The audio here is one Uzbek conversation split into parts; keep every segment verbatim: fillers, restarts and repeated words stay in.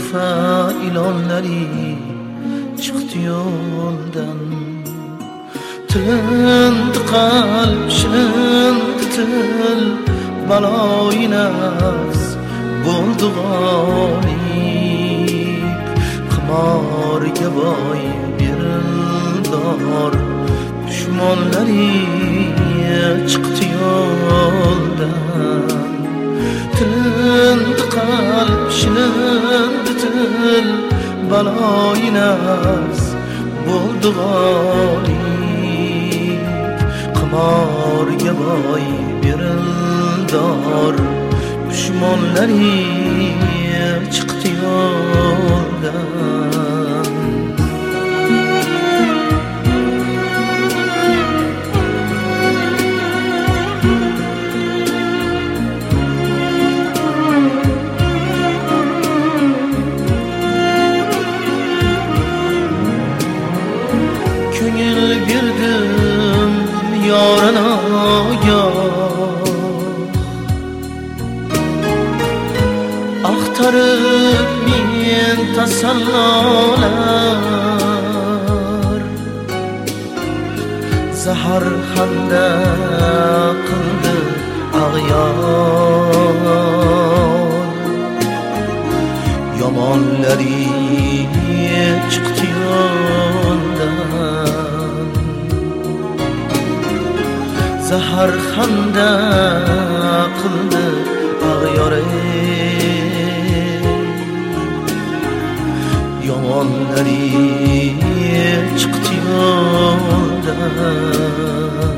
urfa ilonlari chiqdi yo'ldan. Tindi qalb shindi til, baloyi nafs bo'ldi g'olib. Qimorga boy berildor, dushmonlari chiqdi yo'ldan. Tindi qalb shindi til, baloyi nafs bo'ldi g'olib. Qimorga boy berildor, dushmonlari chiqdi yo'ldan. Ko'ngil berdim yorana axtarib men tasallolar. Zahar hamda qildi ag'yor, yomonlari chiqdi yo'ldan. Zahar hamda qildi ag'yor, yomonlari chiqdi yo'ldan.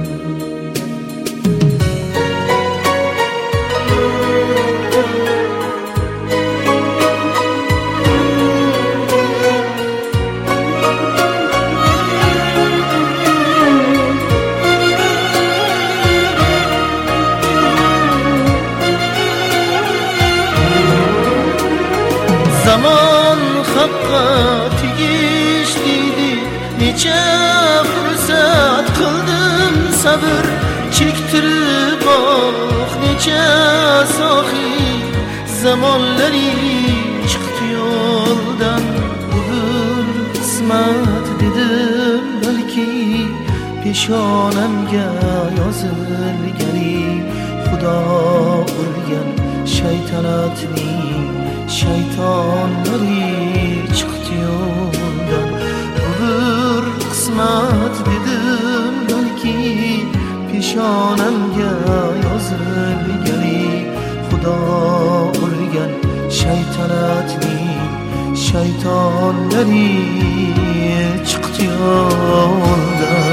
Zaman haqqa tegishli, necha fursat qildim sabr, chektirib oh necha sohi. Zamonlari chiqdi yo'ldan, bugun qismat dedim balki, peshonamga yozilgani. Xudo urgan shaytanatning shaytonlari chiqdi yo'ldan. Bugun qismat dedim balki, peshonamga yozilgani. Xudo urgan shaytanatning shaytonlari chiqdi yo'ldan.